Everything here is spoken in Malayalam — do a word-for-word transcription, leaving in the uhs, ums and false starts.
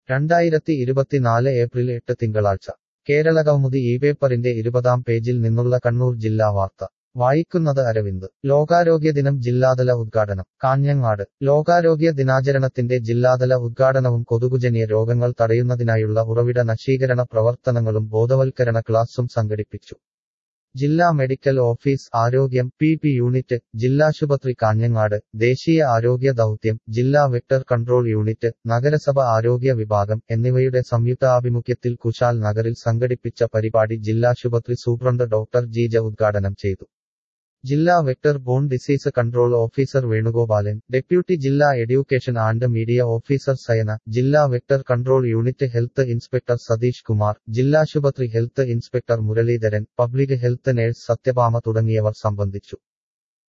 രണ്ടായിരത്തി ഇരുപത്തിനാല് ഏപ്രിൽ എട്ട് തിങ്കളാഴ്ച കേരളകൗമുദി ഈ പേപ്പറിന്റെ ഇരുപതാം പേജിൽ നിന്നുള്ള കണ്ണൂർ ജില്ലാ വാർത്ത വായിക്കുന്നത് അരവിന്ദ് ലോകാരോഗ്യദിനം ജില്ലാതല ഉദ്ഘാടനം കാഞ്ഞങ്ങാട് ലോകാരോഗ്യ ദിനാചരണത്തിന്റെ ജില്ലാതല ഉദ്ഘാടനവും കൊതുകുജന്യ രോഗങ്ങൾ തടയുന്നതിനായുള്ള ഉറവിട നശീകരണ പ്രവർത്തനങ്ങളും ബോധവൽക്കരണ ക്ലാസും സംഘടിപ്പിച്ചു. ജില്ലാ മെഡിക്കൽ ഓഫീസ് ആരോഗ്യം പി പി യൂണിറ്റ്, ജില്ലാശുപത്രി കാഞ്ഞങ്ങാട്, ദേശീയ ആരോഗ്യ ദൗത്യം, ജില്ലാ വെക്ടർ കൺട്രോൾ യൂണിറ്റ്, നഗരസഭ ആരോഗ്യ വിഭാഗം എന്നിവയുടെ സംയുക്താഭിമുഖ്യത്തിൽ കുശാൽ നഗറിൽ സംഘടിപ്പിച്ച പരിപാടി ജില്ലാശുപത്രി സൂപ്രണ്ട് ഡോക്ടർ ജീജ ഉദ്ഘാടനം ചെയ്തു. ജില്ലാ vector borne disease control officer Venugopalan, deputy ജില്ലാ education and media officer Sayana, ജില്ലാ vector control unit health inspector Satheesh Kumar, ജില്ലാശുപത്രി health inspector Muraleedharan, public health nurse Sathyabhama തുടങ്ങിയവർ സംബന്ധിച്ചു.